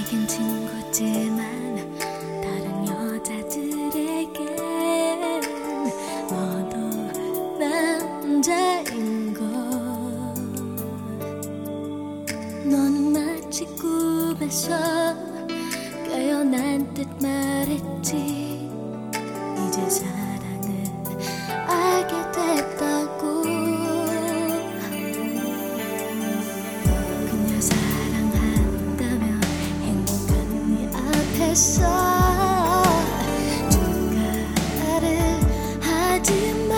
내겐 친구지만 다른 여자들에겐 너도 남자인걸. 너는 마치 꿈에서 깨어난 듯 말했지. 이제 사랑을 알게 됐다고. 그녀 사랑한다면 행복한 네 앞에서 축하를 하지만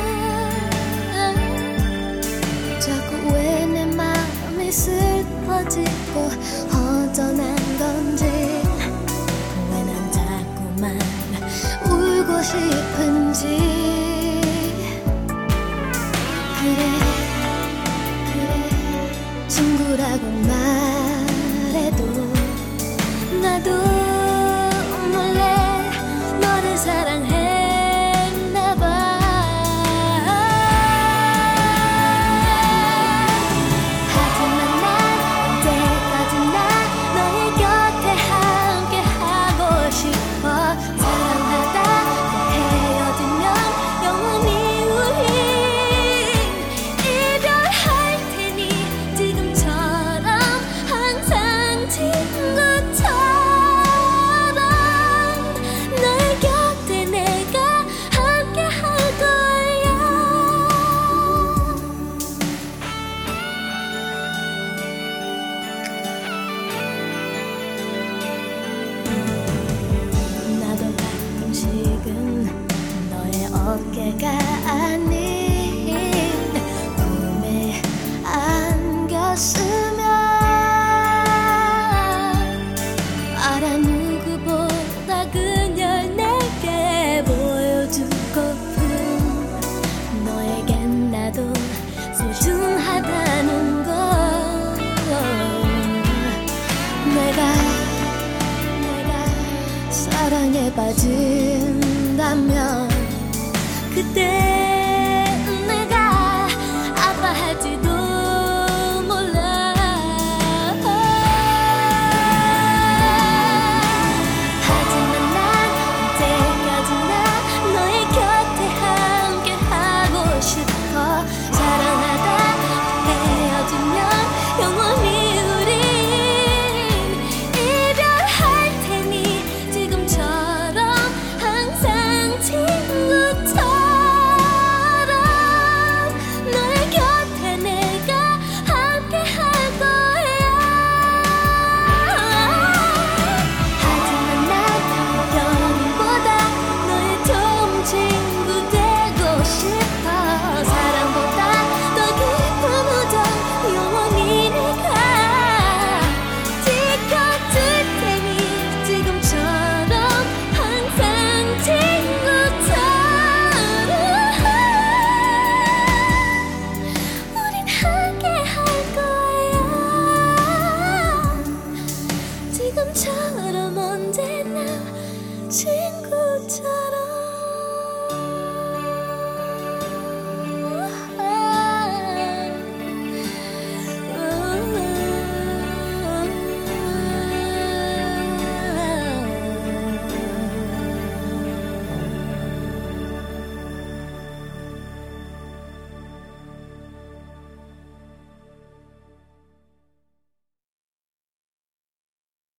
자꾸 왜 내 마음이 슬퍼지고 허전한 건지, 왜 난 자꾸만 울고 싶은지. 그래 친구라고 말해도 나도 몰래 너를 사랑했나봐. 하지만 난 언제까지나 너의 곁에 함께 하고 싶어. 사랑하다 또 헤어지면 영원히 우리 이별할 테니 지금처럼 항상 친구처럼 너의 곁에 내가 함께 할 거야. 나도 가끔씩은 너의 어깨가 아닌 꿈에 안겼으면 알아. 누구보다 그녀를 내게 보여주고픈 너에겐 나도 소중하다는 걸. 내가 사랑에 빠진다면 그때